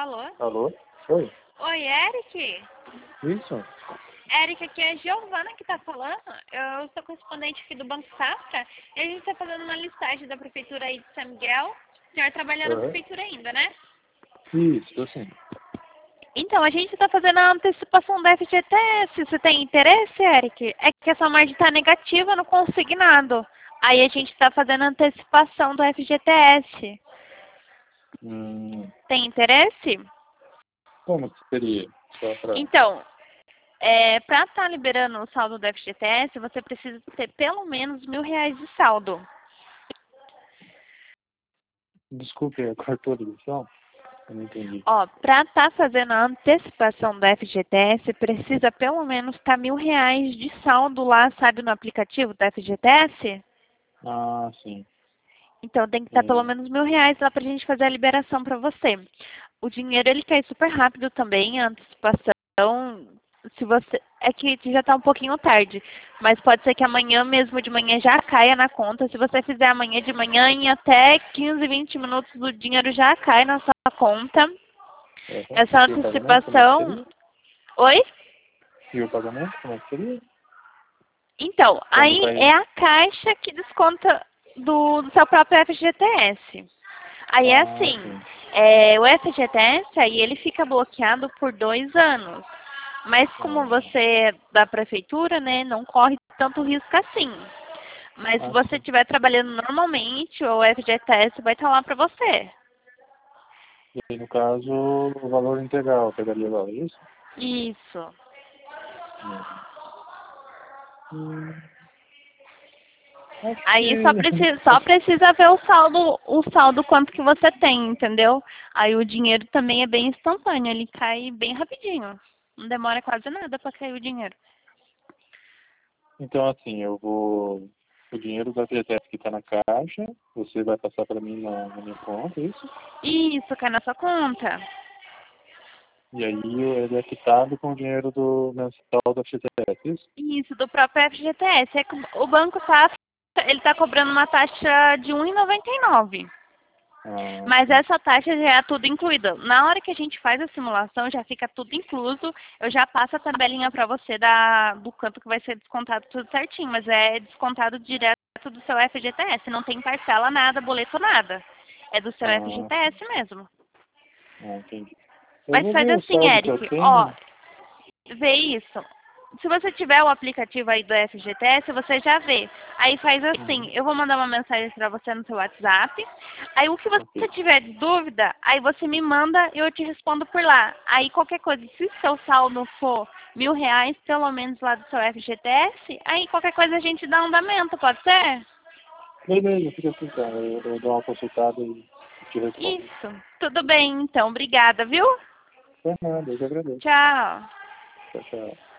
Alô? Alô? Oi? Oi, Eric? Isso? Eric, aqui é a Giovana que tá falando. Eu sou correspondente aqui do Banco Safra e a gente tá fazendo uma listagem da prefeitura aí de São Miguel. O senhor trabalha na prefeitura ainda, né? Isso, sim. Então, a gente tá fazendo a antecipação da FGTS. Você tem interesse, Eric? É que essa margem tá negativa no consignado. Aí a gente tá fazendo a antecipação do FGTS. Tem interesse? Como que seria? Só pra... Então, para estar liberando o saldo do FGTS, você precisa ter pelo menos R$ 1.000 de saldo. Desculpe, cortou a ligação? Eu não entendi. Ó, para estar fazendo a antecipação do FGTS, precisa pelo menos estar R$ 1.000 de saldo lá, sabe, no aplicativo do FGTS? Ah, sim. Então tem que estar pelo menos R$ 1.000 lá para a gente fazer a liberação para você. O dinheiro ele cai super rápido também, a antecipação. Se você é que já está um pouquinho tarde, mas pode ser que amanhã mesmo de manhã já caia na conta. Se você fizer amanhã de manhã, em até 15, 20 minutos o dinheiro já cai na sua conta. Essa E o pagamento, como é que antecipação. seria? Oi? E o pagamento, como é que seria? Então, Quando aí é cair? a Caixa que desconta do seu próprio FGTS. Aí é Ah, assim, sim. o FGTS aí ele fica bloqueado por 2 anos. Mas como você é da prefeitura, né, não corre tanto risco assim. Mas se você Sim. estiver trabalhando normalmente, o FGTS vai estar lá para você. E aí, no caso, o valor integral pegaria lá, é isso? Isso. Acho Aí que... só precisa ver o saldo quanto que você tem, entendeu? Aí o dinheiro também é bem instantâneo, ele cai bem rapidinho. Não demora quase nada para cair o dinheiro. Então, assim, eu vou... O dinheiro da FGTS que está na caixa, você vai passar para mim na minha conta, é isso? Isso, cai na sua conta. E aí ele é quitado com o dinheiro do mensal da FGTS, é isso? Isso, do próprio FGTS. É que o Banco Safra, ele está cobrando uma taxa de R$ 1,99. Ah, Mas sim. essa taxa já é tudo incluída. Na hora que a gente faz a simulação, já fica tudo incluso. Eu já passo a tabelinha para você do quanto que vai ser descontado tudo certinho. Mas é descontado direto do seu FGTS. Não tem parcela nada, boleto nada. É do seu Ah, sim. FGTS mesmo. Ah, entendi. Eu Mas vou faz ver o assim, saldo que eu Eric. Ó, tenho. vê isso. Se você tiver o aplicativo aí do FGTS, você já vê. Aí faz assim, eu vou mandar uma mensagem para você no seu WhatsApp. Aí o que você Ok. tiver de dúvida, aí você me manda e eu te respondo por lá. Aí qualquer coisa, se seu saldo for R$ 1.000, pelo menos lá do seu FGTS, aí qualquer coisa a gente dá um andamento, pode ser? Beleza, fica assim, então. Eu dou uma consultada e te respondo. Isso. Tudo bem, então. Obrigada, viu? Não é nada, eu que agradeço. Tchau. Tchau, tchau.